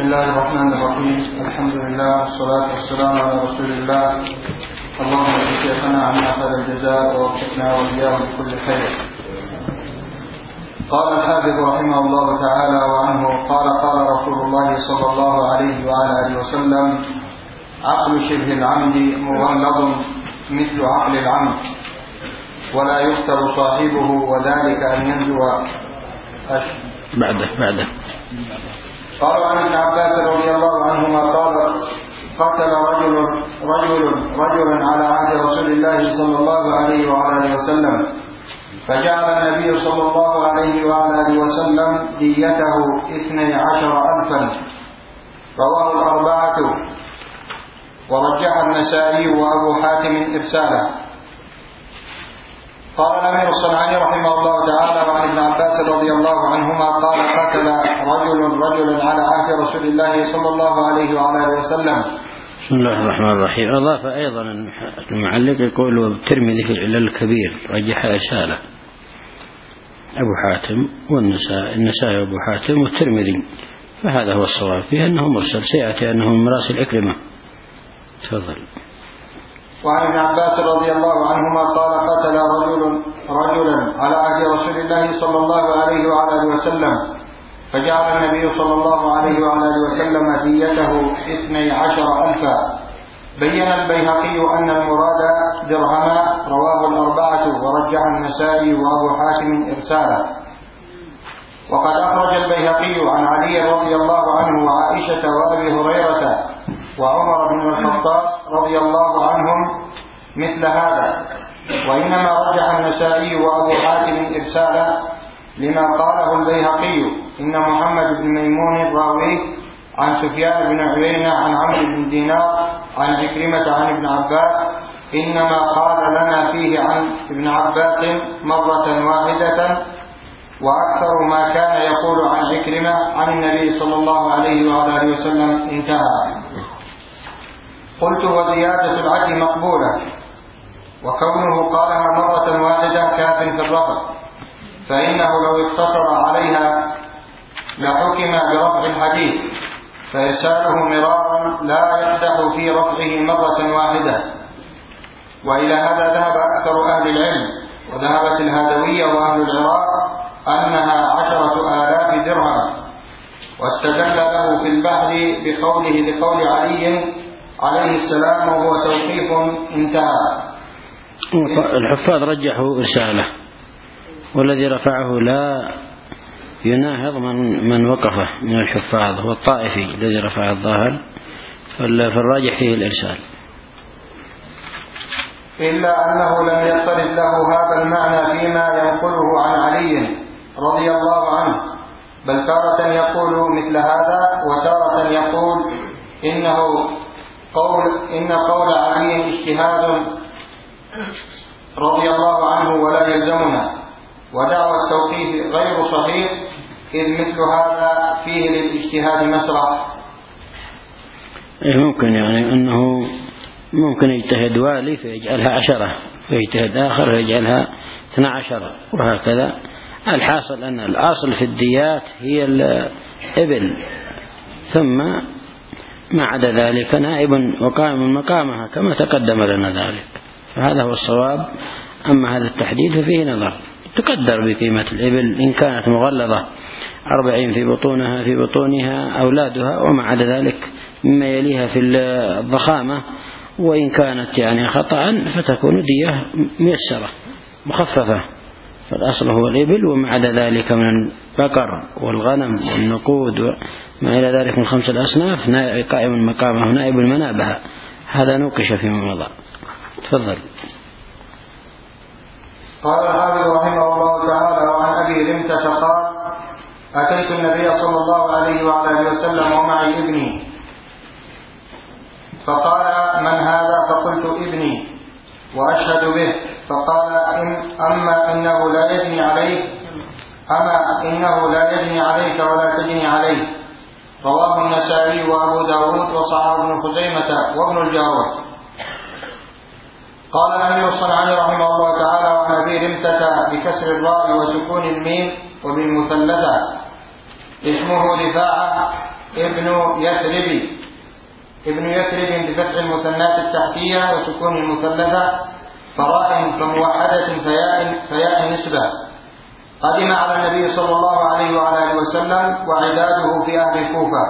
الله الرحمن الرحيم. الحمد لله والصلاة والسلام على رسول الله. اللهم اجزي شيخنا عنا خير الجزاء ووفقنا وإياه لكل خير. قال الحافظ رحمه الله تعالى وعنه قال رسول الله صلى الله عليه وعلى آله وسلم: عقل شبه العمد مغلظ مثل عقل العمد ولا يختر صاحبه وذلك أن ينزو بعده. قالوا عن ابن عباس رضي الله عنهما قال: قتل رجل على عهد رسول الله صلى الله عليه وعلى آله وسلم، فجعل النبي صلى الله عليه وعلى آله وسلم ديته 12,000. رواه الأربعة ورجح النسائي وأبو حاتم إرساله. قال الأمير الصنعاني رحمه الله تعالى وعن ابن عباس رضي الله عنهما قال: قتل رجل على عهد رسول الله صلى الله عليه وعلى آله وسلم. بسم الله الرحمن الرحيم. أضاف أيضا المعلق يقول الترمذي في العلل الكبير رجح إرساله أبو حاتم والنسائي وأبو حاتم والترمذي، فهذا هو الصواب فيه أنه مرسل، سيأتي أنه من مراسل إكرمة. تفضل. وعن ابن عباس رضي الله عنهما قال: قتل رجلا على عهد رسول الله صلى الله عليه وعلى آله وسلم، فجعل النبي صلى الله عليه وعلى آله وسلم ديته 12,000. بين البيهقي أن المراد درهما. رواه الأربعة ورجح النسائي وأبو حاتم إرساله. وقد أخرج البيهقي عن علي رضي الله عنه وعائشة وأبي هريرة وعمر بن الخطاب رضي الله عنهم مثل هذا، وإنما رجح النسائي وأبو حاتم إرسالا لما قاله البيهقي: إن محمد بن ميمون الراوي عن سفيان بن عيينة عن عمرو بن دينار عن عكرمة عن ابن عباس، إنما قال لنا فيه عن ابن عباس مرة واحدة، وأكثر ما كان يقول عن عكرمة عن النبي صلى الله عليه وعلى آله وسلم. انتهى. قلت: وزيادة العدل مقبولة، وكونه قالها مرة واحدة كاف في الرفع، فإنه لو اقتصر عليها لحكم برفع الحديث، فإرساله مرارا لا يقدح في رفعه مرة واحدة. وإلى هذا ذهب أكثر أهل العلم، وذهبت الهادوية وأهل العراق أنها 10,000 درهم، واستدل له في البحر بقوله لقول علي عليه السلام وهو توقيف. انتهى. الحفاظ رجحوا إرساله، والذي رفعه لا يناهض من وقفه من الحفاظ هو الطائفي الذي رفع الظاهر، فالراجح فيه الإرسال، إلا أنه لم يصرف له هذا المعنى فيما ينقله عن علي رضي الله عنه، بل تارة يقول مثل هذا وتارة يقول إن قول علي اجتهاد رضي الله عنه ولا يلزمنا، ودعوى التوقيف غير صحيح، إذ مثل هذا فيه للاجتهاد مسرح. ممكن يعني أنه ممكن يجتهد والي فيجعلها 10، ويجتهد آخر فيجعلها 12، وهكذا. الحاصل أن الأصل في الديات هي الإبل، ثم ما عدا ذلك نائب وقائم مقامها كما تقدم لنا ذلك، فهذا هو الصواب. أما هذا التحديد ففيه نظر، تقدر بقيمة الإبل إن كانت مغلظة 40 في بطونها أولادها وما عدا ذلك مما يليها في الضخامة، وإن كانت يعني خطأ فتكون دية ميسرة مخففة، فالأصل هو الإبل، وما عدا ذلك من البقر والغنم والنقود وما إلى ذلك من 5 الأصناف قائم مقامه نائب المنابه. هذا نوقش فيما مضى. تفضل. قال الحافظ رحمه الله تعالى: وعن أبي رمتة قال: أتيت النبي صلى الله عليه وعلى آله وسلم ومعي ابني، فقال: من هذا؟ فقلت: ابني وأشهد به. فقال: أما إنه لا يجني عليك ولا تجني عليه. رواه النسائي وأبو داود وصححه ابن خزيمة وابن الجارود. قال الأمير الصنعاني رحمه الله تعالى: وعن أبي رمتة بكسر الراء وسكون الميم وبالمثلثة اسمه رفاعة ابن يثرب بفتح المثنات التحتية وسكون المثلثة، فراء فموحدة فياء نسبة. قدم على النبي صلى الله عليه وعلى آله وسلم وعداده في أهل الكوفة.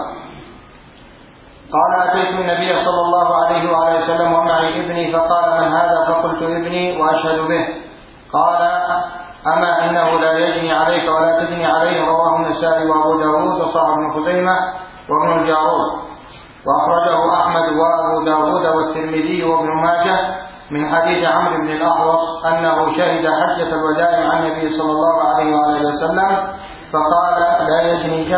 قال: أتيت النبي صلى الله عليه وعلى آله وسلم ومعي ابني، فقال: من هذا؟ فقلت: ابني وأشهد به. قال: أما إنه لا يجني عليك ولا تجني عليه. رواه النسائي وأبو داود وصححه ابن خزيمة وابن الجارود، وأخرجه أحمد وأبو داود والترمذي وابن ماجه من حديث عمرو بن الأحوص أنه شهد حجة الوداع عن النبي صلى الله عليه وآله وسلم فقال: لا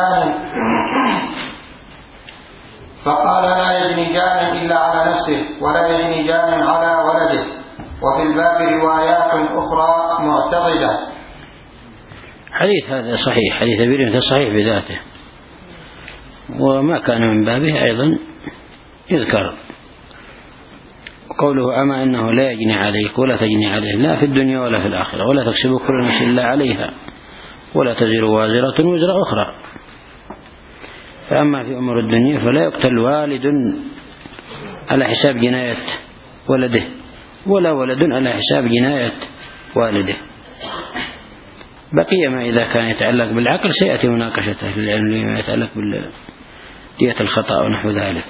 يجني جان إلا على نفسه ولا يجني جان على ولده. وفي الباب روايات أخرى معتقدة. حديث هذا صحيح، حديث أبي هريرة صحيح بذاته، وما كان من بابه أيضا يذكر قوله: أما أنه لا يجني عليك ولا تجني عليه، لا في الدنيا ولا في الآخرة، ولا تكسب كل نفس إلا عليها، ولا تزر وازرة وزر أخرى. فأما في أمور الدنيا فلا يقتل والد على حساب جناية ولده، ولا ولد على حساب جناية والده. بقي ما إذا كان يتعلق بالعقل سيأتي مناقشته للعلم لما يتعلق بدية الخطأ ونحو ذلك.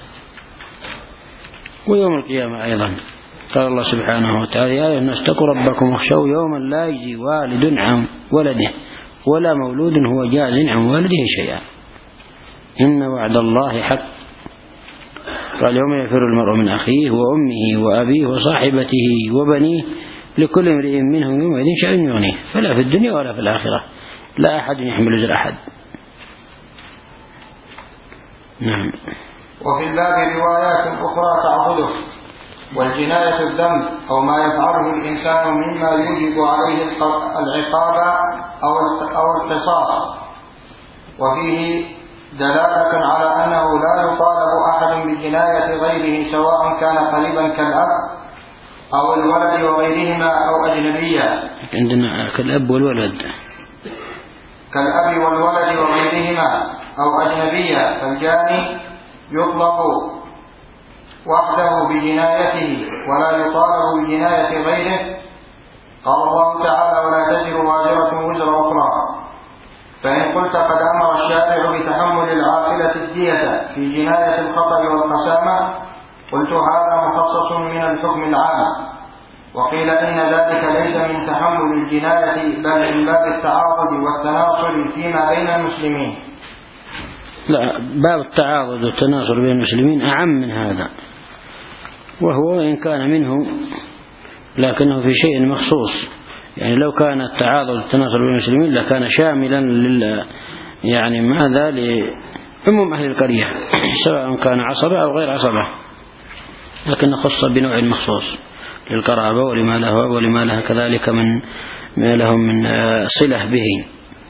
ويوم القيامة أيضا قال الله سبحانه وتعالى: يا أيها الناس اتقوا ربكم واخشوا يوما لا يجزي والد عن ولده ولا مولود هو جاز عن والده شيئا إن وعد الله حق. قال: يوم يفر المرء من أخيه وأمه وأبيه وصاحبته وبنيه لكل امرئ منهم يومئذ شأن يغنيه. فلا في الدنيا ولا في الآخرة لا أحد يحمل وزر أحد. نعم. وفي الباب روايات أخرى تعضده، والجناية الذنب أو ما يفعله الإنسان مما يوجب عليه العقاب أو القصاص، وفيه دلالة على أنه لا يطالب أحد بجناية غيره سواء كان قريبا كالأب أو الولد وغيرهما أو أجنبيا. عندنا كالأب والولد وغيرهما أو أجنبيا، فالجاني يطلق وحده بجنايته ولا يطالب بجناية غيره. قال الله تعالى: ولا تزر وازرة وزر أخرى. فإن قلت قد أمر الشارع بتحمل العاقلة الدية في جناية الخطأ والقسامة، قلت هذا مخصص من الحكم العام. وقيل إن ذلك ليس من تحمل الجناية بل من باب التعاضد والتناصر فيما بين المسلمين. لا، باب التعاضد والتناصر بين المسلمين أعم من هذا، وهو إن كان منه لكنه في شيء مخصوص. يعني لو كان التعاضد والتناصر بين المسلمين لكان شاملا يعني ماذا لعموم أهل القرية سواء كان عصبة أو غير عصبة، لكن خص بنوع مخصوص للقرابة ولما لها كذلك من ما لهم من صلة به.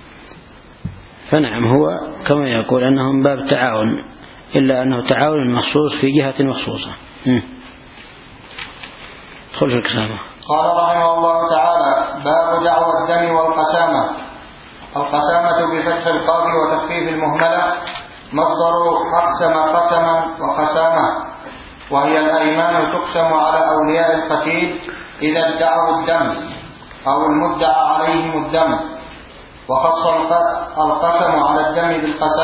فنعم هو كما يقول أنهم باب تعاون، إلا أنه تعاون مخصوص في جهة مخصوصة. خلف الكسامة. قال رحمه الله تعالى: باب دعوى الدم والقسامة. القسامة بفتح القاف وتخفيف المهملة مصدر أقسم قسما وقسامة، وهي الأيمان تقسم على أولياء القتيل إذا ادعوا الدم أو المدعى عليهم الدم، وخص القسم على الدم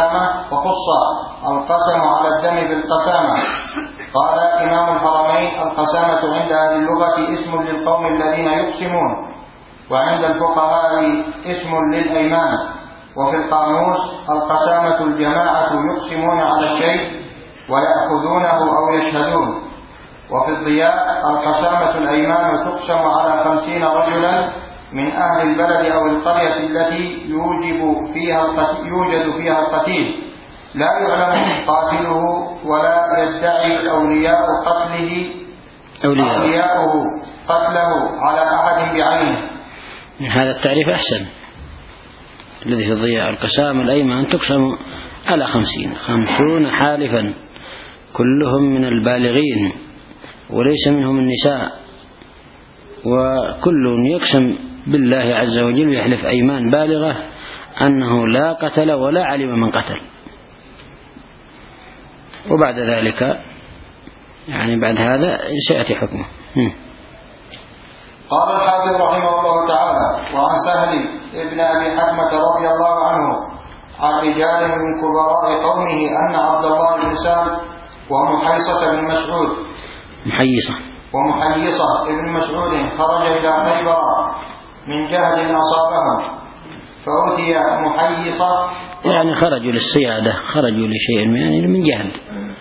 بالقسامة. قال إمام الحرمين: القسامة عند أهل اللغة اسم للقوم الذين يقسمون، وعند الفقهاء اسم للأيمان. وفي القاموس: القسامة الجماعة يقسمون على الشيء ويأخذونه أو يشهدون. وفي الضياء: القسامة الأيمان تقسم على 50 رجلا من أهل البلد أو القرية التي يوجد فيها القتيل، لا يعلم قاتله ولا يدعي أولياؤه قتله على أحد بعينه. هذا التعريف أحسن الذي في الضياء. القسام الأيمان تقسم على 50 حالفا كلهم من البالغين وليس منهم النساء، وكل يقسم بالله عز وجل يحلف أيمان بالغة أنه لا قتل ولا علم من قتل، وبعد ذلك يعني بعد هذا سيأتي حكمه. قال الحافظ رحمه الله تعالى: وعن سهل ابن أبي حكمة رضي الله عنه عن رجال من كبراء قومه أن عبد الله بن سهل ومحيصة بن مسعود ابن مسعود خرج إلى خيبر من جهل أصابهم فأتي محيصة، يعني خرجوا للصيادة، خرجوا لشيء من جهل.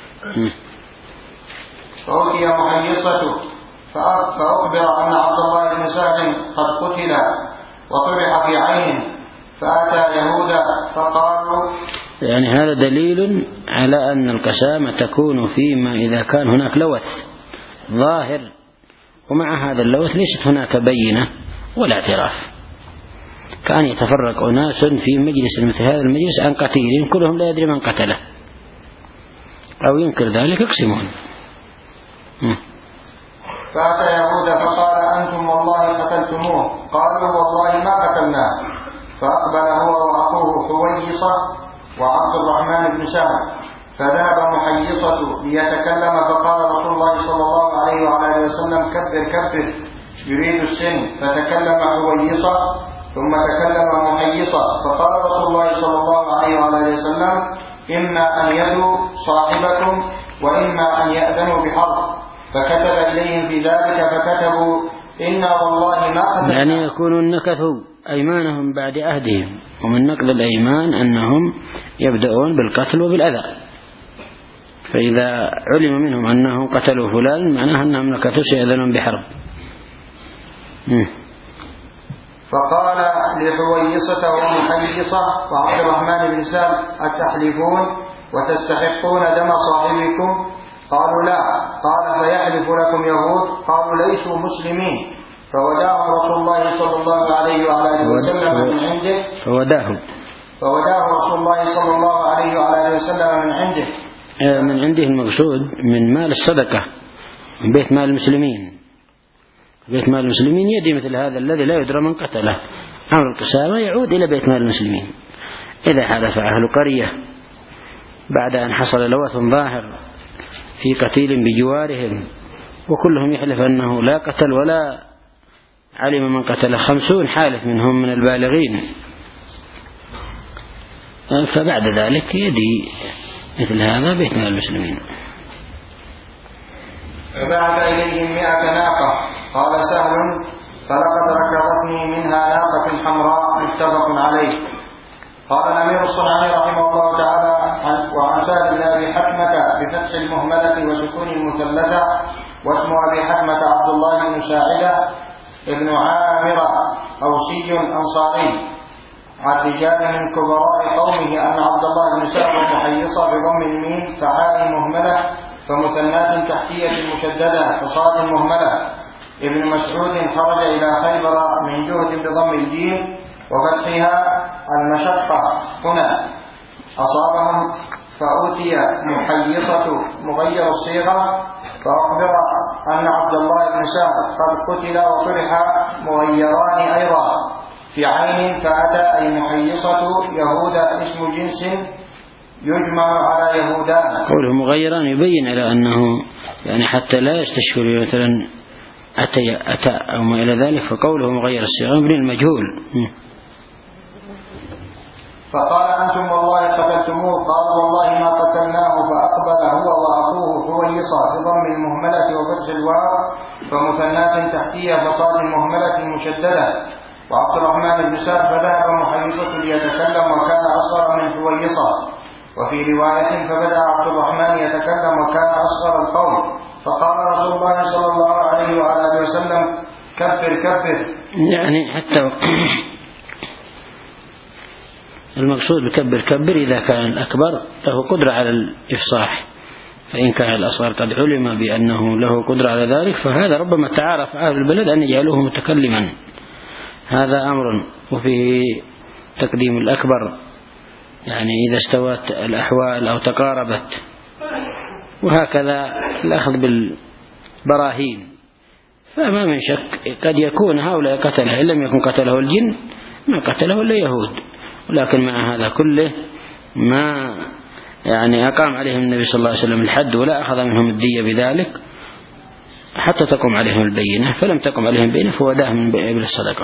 فأتي محيصة فأخبر أن عبد الله بن سهل قد قتل وطرح في عين، فأتى يهودا فقالوا، يعني هذا دليل على أن القسامة تكون فيما إذا كان هناك لوث ظاهر، ومع هذا اللوث ليست هناك بينة ولا اعتراف، كان يتفرق أناس في مجلس مثل هذا المجلس عن قتيل كلهم لا يدري من قتله أو ينكر ذلك يقسمون. فأتى يهودا فقال: أنتم والله قتلتموه. قالوا: والله ما قتلناه. فأقبل هو وأخوه حويصة وعبد الرحمن بن سهل، فذهب محيصة ليتكلم، فقال رسول الله صلى الله عليه وعلى اله وسلم: كبر يريد السن. فتكلم حويصة ثم تكلم محيصة، فقال رسول الله صلى الله عليه وعلى اله وسلم: إما أن يدوا صاحبكم وإما أن يأذنوا بحرب. فكتب إليهم في ذلك فكتبوا: إنا والله ما قتلنا. يعني يكونون نكثوا أيمانهم بعد عهدهم، ومن نقض الأيمان أنهم يبدأون بالقتل وبالأذى، فإذا علم منهم أنهم قتلوا فلان معناه أنهم نكثوا سيأذنون بحرب. فقال لحويصة ومحيصة وعبد الرحمن بن سهل: أتحلفون وتستحقون دم صاحبكم؟ قالوا: لا. قال: فيحلف لكم يهود؟ قالوا: ليسوا مسلمين. فوداه رسول الله صلى الله عليه وعلى اله وسلم من عنده. فوداه رسول الله صلى الله عليه وعلى اله وسلم من عنده. من عنده المقصود من مال الصدقة، من بيت مال المسلمين. بيت مال المسلمين يدي مثل هذا الذي لا يدرى من قتله، أمر القسامة يعود إلى بيت مال المسلمين. إذا حدث أهل قرية بعد أن حصل لوث ظاهر في قتيل بجوارهم وكلهم يحلف أنه لا قتل ولا علم من قتل، 50 حالف منهم من البالغين، فبعد ذلك يدي مثل هذا بيت مال المسلمين. فبعث إليهم 100 ناقة. قال سهل: فلقد ركضتني منها ناقة حمراء، متفق عليه. قال الأمير الصنعاني رحمه الله تعالى: وعن سهل بن أبي حكمة بفتح المهملة وسكون المثلثة، واسم أبي حكمة عبد الله بن ساعدة ابن عامر أوسي أنصاري، عن رجال من كبراء قومه أن عبد الله بن سهل محيصة بضم الميم فحاء مهملة فمثنات تحتية مشددة فصاد مهملة ابن مسعود خرج إلى خيبر من جهد بضم الجيم وفتحها المشقة هنا أصابهم، فأوتي محيصة مغير الصيغة فأخبر أن عبد الله بن سهل قد قتل وطرح مغيران أيضا في عين، فأتى أي محيصة يهودا اسم جنس يجمع على يهودان. قوله مغيران يبين على أنه يعني حتى لا يستشكل مثلا أتى أو ما إلى ذلك، فقوله مغير الصيغة من المجهول. فقال: أنتم والله قتلتموه. قالوا: والله ما قتلناه. فأقبل هو وأخوه حويصة بضم المهملة وفتح الواو فمثنات تحتية فصاد المهملة مشددة وعبد الرحمن بن سهل، فذهب محيصة ليتكلم وكان أصغر من حويصة. وفي رواية: فبدأ عبد الرحمن يتكلم وكان أصغر القوم، فقال رسول الله صلى الله عليه وعلى اله وسلم: كبر. يعني حتى المقصود بكبر إذا كان الأكبر له قدرة على الإفصاح، فإن كان الأصغر قد علم بأنه له قدرة على ذلك فهذا ربما تعارف أهل البلد أن يجعلوه متكلما، هذا أمر. وفيه تقديم الأكبر يعني إذا استوت الأحوال أو تقاربت، وهكذا الأخذ بالبراهين. فما من شك قد يكون هؤلاء قتله، إن لم يكن قتله الجن ما قتله إلا يهود، ولكن مع هذا كله ما يعني أقام عليهم النبي صلى الله عليه وسلم الحد ولا أخذ منهم الدية بذلك حتى تقوم عليهم البينة، فلم تقم عليهم البينة فوداهم من إبل الصدقة.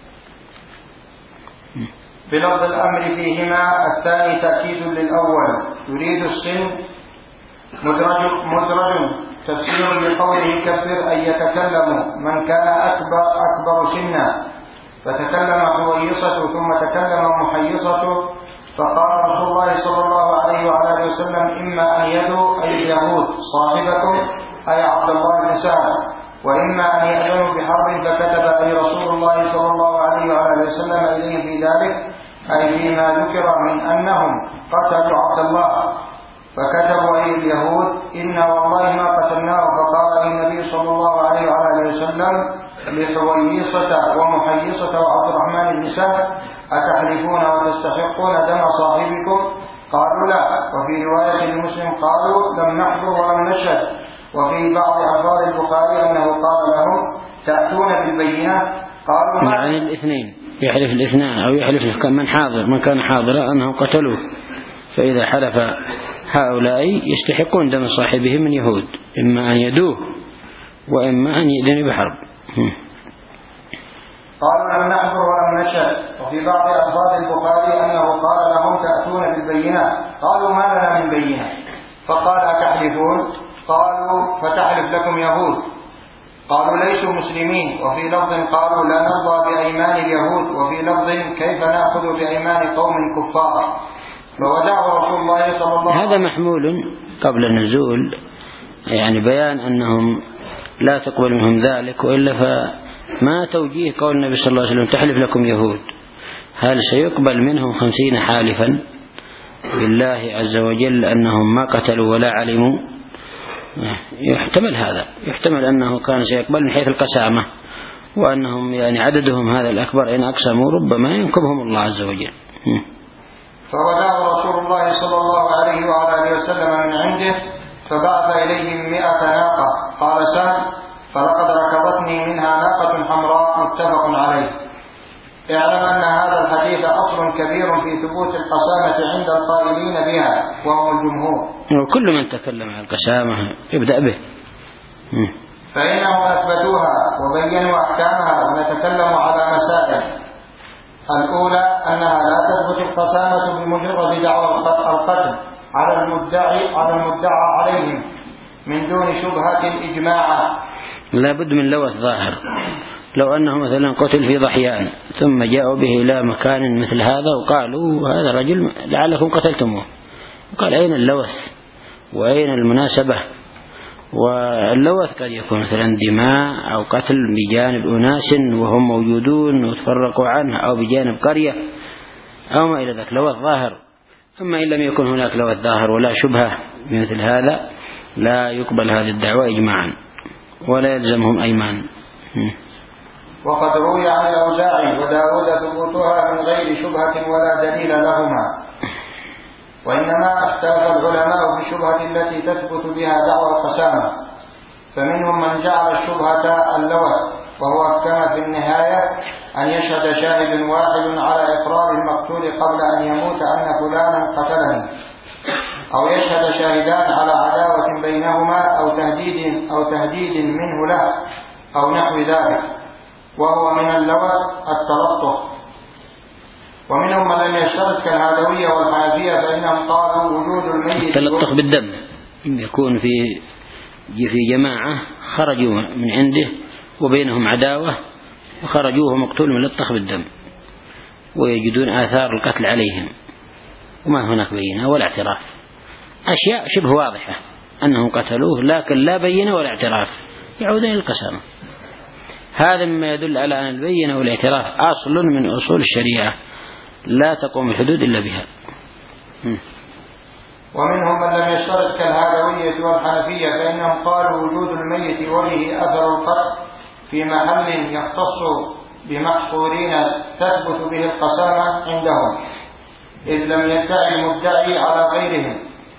بلفظ الأمر فيهما. الثاني تأكيد للأول. يريد السن مدرج تفسير لقوله كبر أن يتكلم من كان أكبر سنا، فتكلم حويصة ثم تكلم محيصة، فقال رسول الله صلى الله عليه وعلى اله وسلم إما أن يدعو أي اليهود صاحبكم أي عبد الله بن سعد، وإما أن يأذنوا بحرب، فكتب أي رسول الله صلى الله عليه وعلى اله وسلم إليه في ذلك أي فيما ذكر من أنهم قتلوا عبد الله، فكتبوا أي اليهود إنا والله ما قتلناه، فقال النبي صلى الله عليه وعلى اله وسلم لحويصة ومحيصة وعبد الرحمن بن سعد أتحلفون وتستحقون دم صاحبكم؟ قالوا لا. وفي رواية لمسلم قالوا لم نحضر ولم نشهد. وفي بعض ألفاظ البخاري أنه قال لهم تأتون بالبينة؟ قالوا يعني الاثنين، يحلف الاثنان أو يحلف من كان حاضرا أنهم قتلوه، فإذا حلف هؤلاء يستحقون دم صاحبهم من يهود، إما أن يدوه وإما أن يأذن بحرب. قالوا لم نحضر ولم نشهد. وفي بعض ألفاظ البخاري أنه قال لهم تأتون بالبينات؟ قالوا ما لنا من بينة. فقال أتحلفون؟ قالوا فتحلف لكم يهود. قالوا ليسوا مسلمين. وفي لفظ قالوا لا نرضى بأيمان اليهود. وفي لفظ كيف نأخذ بأيمان قوم كفار. فودعه رسول الله صلى الله عليه وسلم. هذا محمول قبل النزول، يعني بيان أنهم لا تقبل منهم ذلك، وإلا فما توجيه قول النبي صلى الله عليه وسلم تحلف لكم يهود. هل سيقبل منهم 50 حالفا بالله عز وجل أنهم ما قتلوا ولا علموا؟ يحتمل هذا، يحتمل أنه كان سيقبل من حيث القسامة، وأنهم يعني عددهم هذا الأكبر إن أقسموا ربما ينكبهم الله عز وجل. فودعه رسول الله صلى الله عليه وعلى اله وسلم من عنده، فبعث إليهم 100 ناقة. قال سعد فلقد ركضتني منها ناقة حمراء متفق عليه. اعلم أن هذا الحديث أصل كبير في ثبوت القسامة عند القائلين بها وهم الجمهور، وكل من تكلم عن القسامة يبدأ به، فإنهم أثبتوها وبينوا أحكامها. ونتكلم على مسائل. الأولى أنها لا تثبت القسامة بمجرد دعوى القتل على المدعى عليهم من دون شبهة إجماعا، لا بد من لوث ظاهر. لو أنه مثلا قتل في ضحيان ثم جاءوا به إلى مكان مثل هذا وقالوا هذا الرجل لعلكم قتلتموه، قال أين اللوث وأين المناسبة؟ واللوث قد يكون مثلا دماء أو قتل بجانب أناس وهم موجودون وتفرقوا عنه، أو بجانب قرية أو ما إلى ذلك، لوث ظاهر. أما إن لم يكن هناك لوث ظاهر ولا شبهة مثل هذا لا يقبل هذه الدعوة إجماعا ولا يلزمهم أيمان. وقد روي عن الأوزاعي وداود ثبوتها من غير شبهة ولا دليل لهما، وإنما اختلف العلماء في الشبهة التي تثبت بها دعوى القسامة، فمنهم من جعل الشبهة اللوث، وهو كما في النهاية أن يشهد شاهد واحد على إقرار المقتول قبل أن يموت أن فلانا قتلني، أو يشهد شاهدان على عداوة بينهما أو تهديد منه له أو نحو ذلك، وهو من اللوث التلطف. ومنهم من لم يشترط كالهادوية والحنفية، فإنهم قالوا وجود الميت التلطف بالدم يكون في جماعة خرجوا من عنده وبينهم عداوة وخرجوه مقتول من الطخ بالدم ويجدون آثار القتل عليهم وما هناك بينة ولا اعتراف، أشياء شبه واضحة أنهم قتلوه لكن لا بينة ولا اعتراف، يعودون القسامة. هذا مما يدل على أن البينة والاعتراف أصل من أصول الشريعة لا تقوم الحدود إلا بها. ومنهم من لم يشترط كالهادوية والحنفية، فإنهم قالوا وجود الميت وله أثر القتل في محل يختص بمحصورين تثبت به القسامة عندهم، إذ لم يدعي المدعي على غيرهم.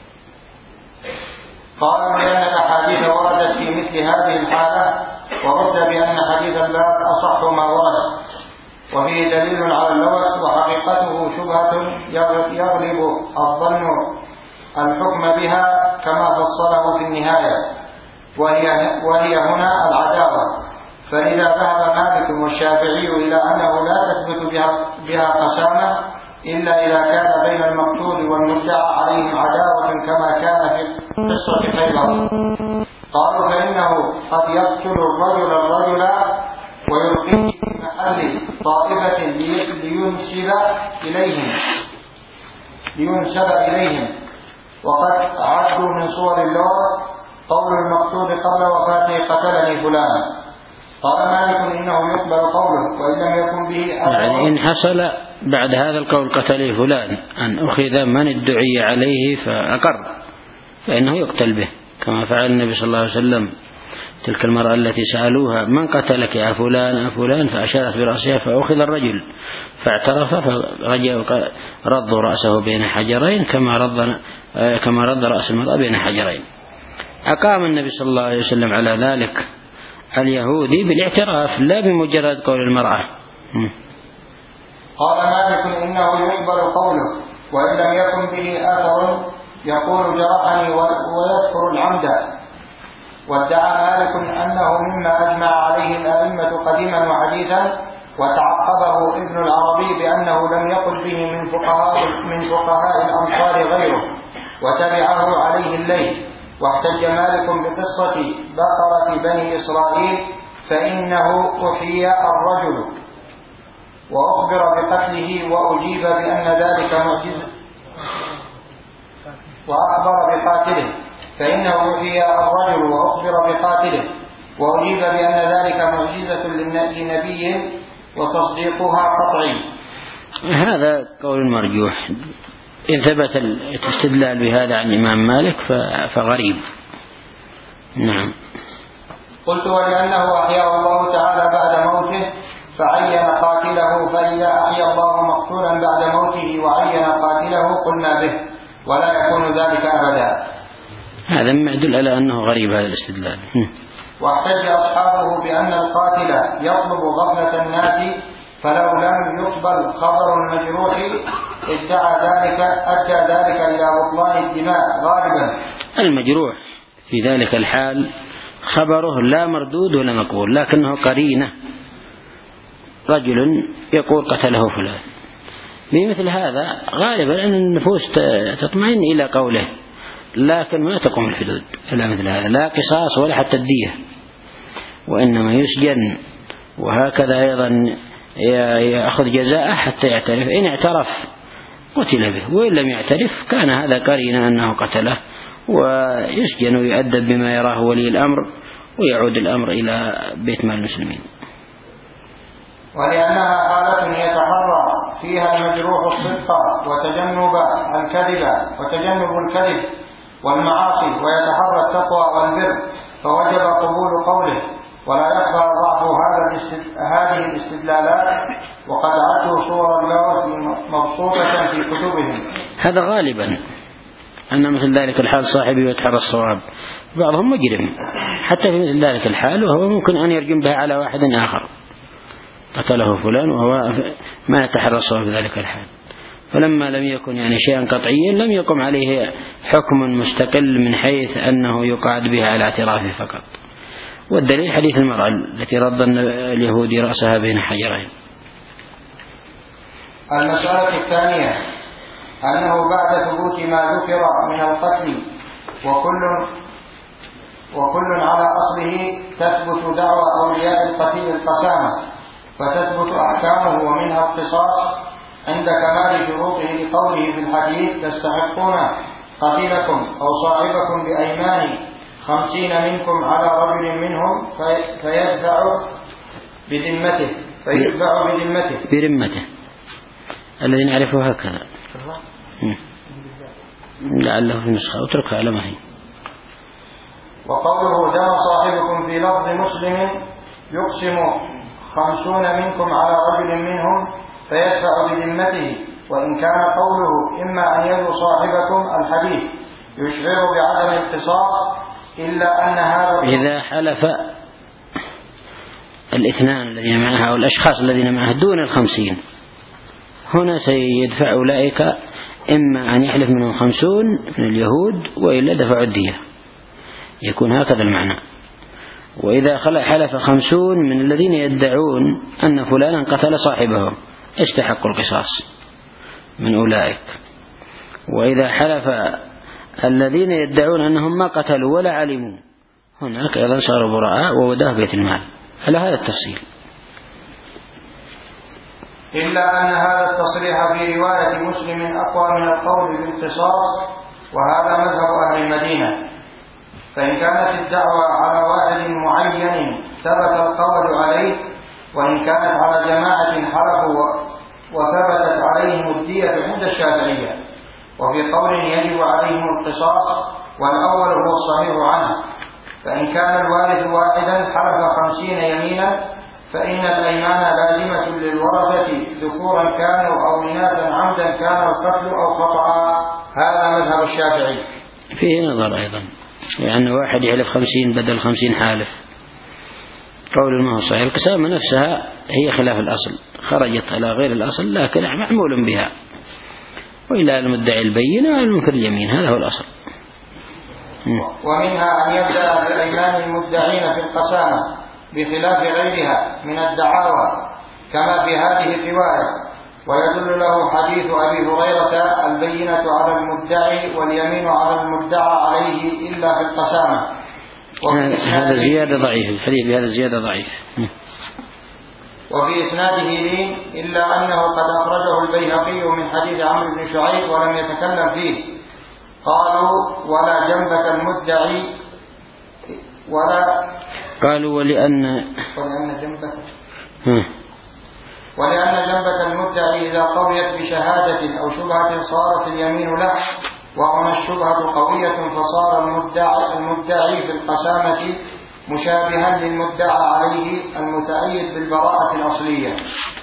قالوا لأن الأحاديث وردت في مثل هذه الحالة، ورد بأن حديث الباب أصح ما ورد، وفيه دليل على اللوث، وحقيقته شبهة يغلب الظن الحكم بها كما فصله في النهاية، وهي هنا العداوة. فإذا ذهب مالك والشافعي إلى أنه لا تثبت بها قسامة إلا إذا كان بين المقتول والمدعى عليهم عداوة كما كان في قصة خيبر، قالوا فإنه قد يقتل الرجل ويلقيه في محل طائفة لينسب إليهم، وقد عدوا من صور اللغة قول المقتول قبل وفاته قتلني فلان. قال مالك إنه يقبل قوله وإن لم يكن به يعني إن حصل بعد هذا القول قتلني فلان أن أخذ من ادعي عليه فأقر فإنه يقتل به، كما فعل النبي صلى الله عليه وسلم تلك المرأة التي سألوها من قتلك يا فلان فلان، فأشارت برأسها فأخذ الرجل فاعترف ردوا رأسه بين حجرين كما رد رأس المرأة بين حجرين. أقام النبي صلى الله عليه وسلم على ذلك اليهودي بالاعتراف لا بمجرد قول المرأة. قال مالك إنه يقبل قوله وإن لم يكن به آثر يقول جرحني ويذكر العمد. وادعى مالك أنه مما أجمع عليه الأئمة قديما وحديثا، وتعقبه ابن العربي بأنه لم يقل به من فقهاء الأمصار غيره، وتبعه عليه الليل. واحتج مالك بقصة بقرة بني إسرائيل فإنه أحيي الرجل وأخبر بقتله وأجيب بأن ذلك معجزة، وأخبر بقاتله فإنه أحيي الرجل وأخبر بقاتله وأجيب بأن ذلك معجزة لنبي وتصديقها قطعي. هذا قول مرجوح. إن ثبت الاستدلال بهذا عن الإمام مالك فغريب. نعم. قلت ولأنه أحياه الله تعالى بعد موته فعين قاتله، فإذا أحيا الله مقتولا بعد موته وعين قاتله قلنا به، ولا يكون ذلك أبدا. هذا ما يدل على أنه غريب هذا الاستدلال. واحتج أصحابه بأن القاتل يطلب غفلة الناس، فلو لم يقبل خبر المجروح أدى ذلك إلى بطلان الدماء غالبا. المجروح في ذلك الحال خبره لا مردود ولا مقبول، لكنه قرينة، رجل يقول قتله فلان. بمثل هذا غالبا أن النفوس تطمئن إلى قوله، لكن ما تقوم الحدود إلى مثل هذا، لا قصاص ولا حتى الدية، وإنما يسجن، وهكذا أيضا يأخذ جزاءه حتى يعترف. إن اعترف قتل به، وإن لم يعترف كان هذا قرينا أنه قتله، ويسجن ويؤدب بما يراه ولي الأمر، ويعود الأمر إلى بيت مال المسلمين. ولأنها حالة يتحرى فيها المجروح الصدق وتجنب الكذب والمعاصي، ويتحرى التقوى والبر، فوجب قبول قوله. ولا يخفى ضعف هذه الاستدلالات، وقد عدوا صور اللغة مبسوطة في كتبهم. هذا غالبا أن مثل ذلك الحال صاحبي يتحرى الصواب، بعضهم مجرم حتى في مثل ذلك الحال، وهو ممكن أن يرجم به على واحد آخر قتله فلان وهو ما يتحرى الصواب في ذلك الحال. فلما لم يكن شيئا قطعيا لم يقم عليه حكم مستقل من حيث أنه يقعد به على اعترافه فقط. والدليل حديث المرأة التي رد اليهودي رأسها بين حجرين. المسألة الثانية أنه بعد ثبوت ما ذكر من القتل وكل على أصله تثبت دعوى أولياء القتيل القسامة، فتثبت أحكامه ومنها القصاص عند كمال شروطه لقوله في الحديث تستحقون قتيلكم أو صاحبكم بأيمان 50 منكم على رجل منهم فيدفع برمته الذي نعرفه هكذا، لعله في نسخة اتركها على ما هي. وقوله دم صاحبكم في لفظ مسلم يقسم 50 منكم على رجل منهم فيدفع بذمته، وإن كان قوله إما أن يدعو صاحبكم الحديث يشعر بعدم القصاص، إلا أن هذا إذا حلف الاثنان الذين معها أو الأشخاص الذين معها دون 50 هنا سيدفع أولئك إما أن يحلف منهم 50 من اليهود وإلا دفعوا الدية، يكون هكذا المعنى. وإذا حلف 50 من الذين يدعون أن فلانا قتل صاحبهم استحقوا القصاص من أولئك. وإذا حلف الذين يدعون أنهم ما قتلوا ولا علموا هناك أيضا صاروا براء ووداه بيت المال. على هذا التفصيل. إلا أن هذا التصريح في رواية مسلم أقوى من القول بالقصاص، وهذا مذهب أهل المدينة. فإن كانت الدعوة على واحد معين ثبت القول عليه، وإن كانت على جماعة حلفوا وثبتت عليهم الدية عند الشافعية. وفي قول يجب عليهم القصاص، والأول هو الصحيح عنه. فإن كان الوارث واحدا حلف 50 يمينا فإن الأيمان لازمة للورثة ذكورا كانوا أو إناثا عمدا كان القتل أو خطأ. هذا مذهب الشافعي. فيه نظر أيضا، يعني واحد يحلف 50 بدل 50 حالف، قول ما هو صحيح. القسامة نفسها هي خلاف الأصل، خرجت على غير الأصل لكن معمول بها، وإلى المدعي البينة والمنكر اليمين، هذا هو الأصل. ومنها أن يبدأ بأيمان المدعين في القسامة بخلاف غيرها من الدعاوى كما في هذه الرواية. ويدل له حديث أبي هريرة: البينة على المدعي واليمين على المدعى عليه إلا في القسامة. هذا زيادة ضعيف، الحديث بهذا زيادة ضعيف. وفي إسناده لين إلا أنه قد أخرجه البيهقي من حديث عمرو بن شعيب ولم يتكلم فيه. قالوا: ولا جنبة المدعي ولا قالوا ولأن جنبة المدعي إذا قويت بشهادة أو شبهة صارت اليمين له، وهنا الشبهة قوية فصار المدعي في القسامة مشابها للمدعى عليه المتأيد بالبراءة الأصلية.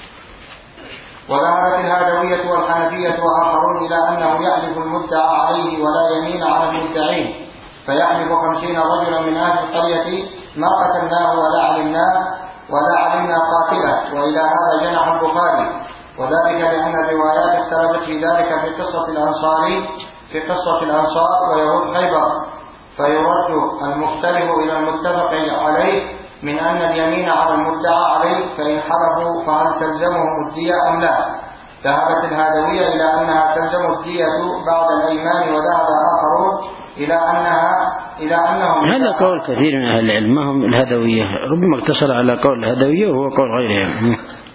وذهبت الهادوية والحنفية وآخرون إلى أنه يحلف المدعى عليه ولا يمين على المدعين، فيحلف 50 رجلا من أهل القرية: ما قتلناه ولا علمنا قاتله. وإلى هذا جنح البخاري، وذلك لأن الروايات اختلفت في ذلك في قصة الأنصار ويهود خيبر، فيرد المختلف إلى المتفق عليه من أن اليمين على المدعى عليه، فإن حلفوا فهل تلزمهم الدية أم لا؟ ذهبت الهادوية إلى أنها تلزم الدية بعد الأيمان، وذهب آخرون إلى أنهم هذا قول كثير من أهل العلم، ما هم الهدوية، ربما اقتصر على قول الهدوية وهو قول غيرهم.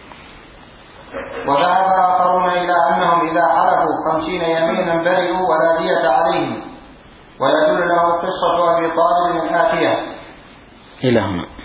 وذهب آخرون إلى أنهم إذا حلفوا 50 يمينا برئوا ولا دية عليهم. ويدل له قصة أبي طالب الآتية إلى هنا.